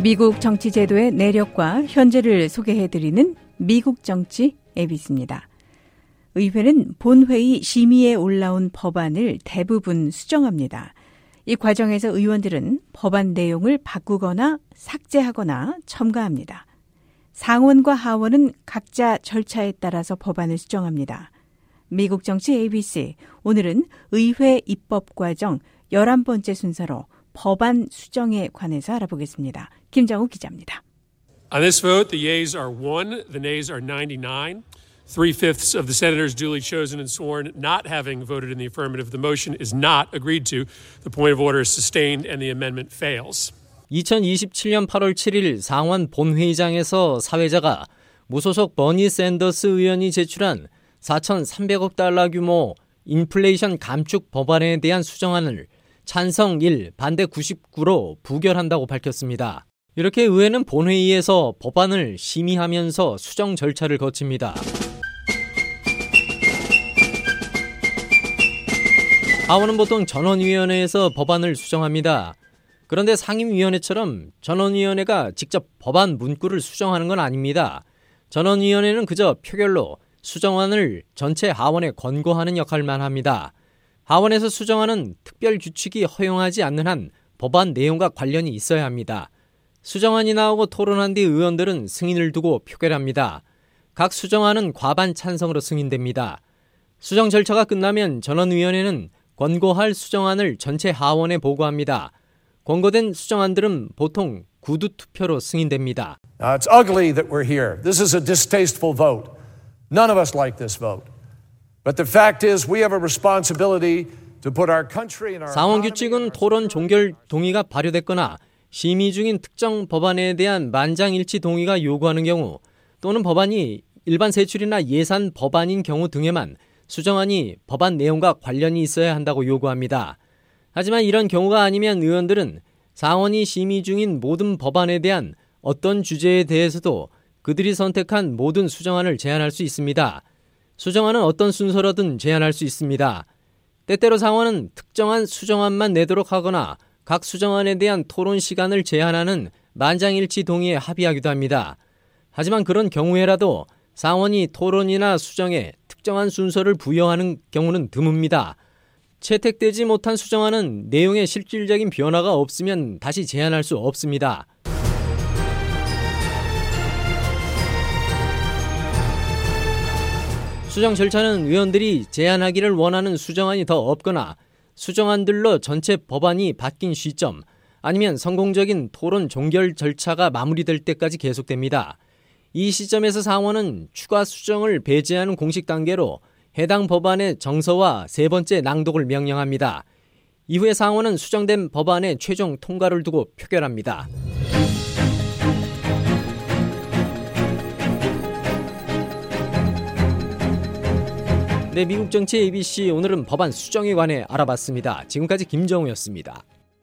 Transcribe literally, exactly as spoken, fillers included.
미국 정치 제도의 내력과 현재를 소개해드리는 미국 정치 에이비씨입니다. 의회는 본회의 심의에 올라온 법안을 대부분 수정합니다. 이 과정에서 의원들은 법안 내용을 바꾸거나 삭제하거나 첨가합니다. 상원과 하원은 각자 절차에 따라서 법안을 수정합니다. 미국 정치 에이비씨, 오늘은 의회 입법 과정 열한 번째 순서로 법안 수정에 관해서 알아보겠습니다. 김정우 기자입니다. On this vote, the yeas are one, the nays are ninety-nine. Three-fifths of the senators duly chosen and sworn not having voted in the affirmative. The motion is not agreed to. The point of order is sustained and the amendment fails. 이천이십칠 년 팔월 칠일 상원 본회의장에서 사회자가 무소속 버니 샌더스 의원이 제출한 사천삼백억 달러 규모 인플레이션 감축 법안에 대한 수정안을 찬성 일, 반대 구십구로 부결한다고 밝혔습니다. 이렇게 의회는 본회의에서 법안을 심의하면서 수정 절차를 거칩니다. 하원은 보통 전원위원회에서 법안을 수정합니다. 그런데 상임위원회처럼 전원위원회가 직접 법안 문구를 수정하는 건 아닙니다. 전원위원회는 그저 표결로 수정안을 전체 하원에 권고하는 역할만 합니다. 하원에서 수정안은 특별 규칙이 허용하지 않는 한 법안 내용과 관련이 있어야 합니다. 수정안이 나오고 토론한 뒤 의원들은 승인을 두고 표결합니다. 각 수정안은 과반 찬성으로 승인됩니다. 수정 절차가 끝나면 전원위원회는 권고할 수정안을 전체 하원에 보고합니다. 권고된 수정안들은 보통 구두 투표로 승인됩니다. Uh, it's ugly that we're here. This is a distasteful vote. None of us like this vote. But the fact is we have a responsibility to put our country and our 상원 규칙은 토론 종결 동의가 발효됐거나 심의 중인 특정 법안에 대한 만장일치 동의가 요구하는 경우 또는 법안이 일반 세출이나 예산 법안인 경우 등에만 수정안이 법안 내용과 관련이 있어야 한다고 요구합니다. 하지만 이런 경우가 아니면 의원들은 상원이 심의 중인 모든 법안에 대한 어떤 주제에 대해서도 그들이 선택한 모든 수정안을 제안할 수 있습니다. 수정안은 어떤 순서로든 제안할 수 있습니다. 때때로 상원은 특정한 수정안만 내도록 하거나 각 수정안에 대한 토론 시간을 제한하는 만장일치 동의에 합의하기도 합니다. 하지만 그런 경우에라도 상원이 토론이나 수정에 특정한 순서를 부여하는 경우는 드뭅니다. 채택되지 못한 수정안은 내용에 실질적인 변화가 없으면 다시 제안할 수 없습니다. 수정 절차는 의원들이 제안하기를 원하는 수정안이 더 없거나 수정안들로 전체 법안이 바뀐 시점 아니면 성공적인 토론 종결 절차가 마무리될 때까지 계속됩니다. 이 시점에서 상원은 추가 수정을 배제하는 공식 단계로 해당 법안의 정서와 세 번째 낭독을 명령합니다. 이후에 상원은 수정된 법안의 최종 통과를 두고 표결합니다. 네, 미국 정치 에이비씨 오늘은 법안 수정에 관해 알아봤습니다. 지금까지 김정우였습니다.